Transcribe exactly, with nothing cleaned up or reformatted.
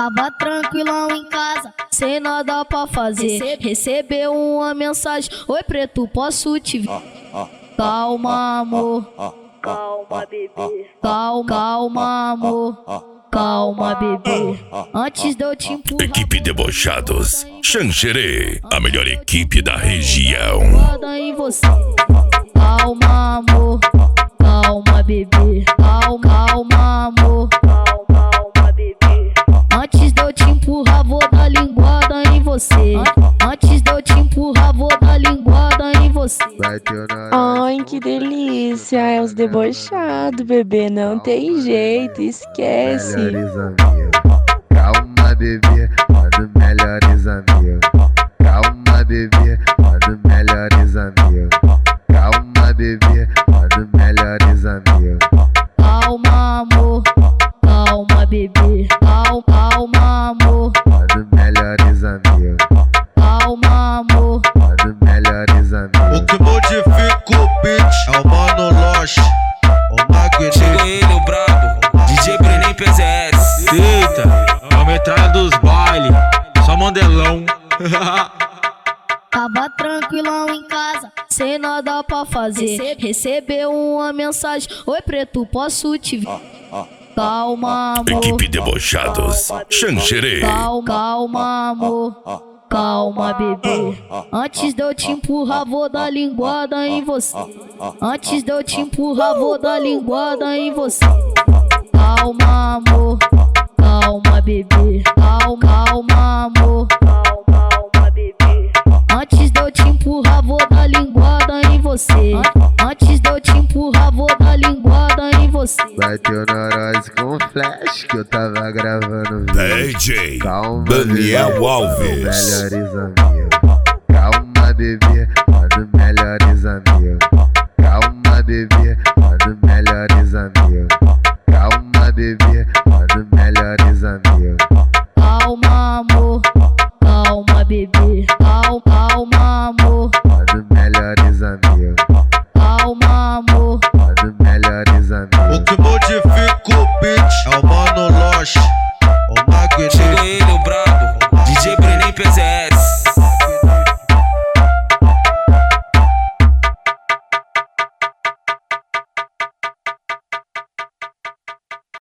Tava tranquilão em casa, sem nada pra fazer. Recebeu uma mensagem: oi preto, posso te ver? Calma amor, calma bebê. Calma, calma amor, calma bebê. Antes de eu te empurrar. Equipe Debochados Xanxerê, a melhor equipe da região. Em você. Calma amor, calma bebê. Calma, calma amor, calma bebê. Antes de eu te empurrar, vou dar linguada em você. Antes de eu te empurrar, vou dar linguada em você. Ai, que delícia, é os debochados, bebê, não tem jeito, esquece. Melhores amigos, calma bebê, mano, melhores amigos. Calma bebê, mano, melhores amigos. Calma bebê, mano, melhores amigos. Calma amor, calma bebê. Calma, calma amor, mano, melhores amigos. Calma amor, mano, melhores amigos. O que modifica o beat é o Mano Loche, o Magnífico. Chega ele, o brabo, D J Brenem P Z S. Eita, a metralha dos baile, só mandelão. Tava tranquilão em casa, sem nada pra fazer. Recebeu uma mensagem: oi preto, posso te ver? Calma amor, Equipe Debochados Xanxerê. Calma, calma amor, calma bebê. Antes de eu te empurrar, vou dar linguada em você. Antes de eu te empurrar, vou dar linguada em você. Calma amor, calma bebê. Calma, calma amor, calma bebê. Antes de eu te empurrar, vou dar linguada em você. Antes de eu te empurrar, vou dar linguada em você. Bateu na Rose com flash que eu tava gravando D J Calma, Daniel bebê, Alves. melhores amigos. Calma bebê, mano, melhores amigos.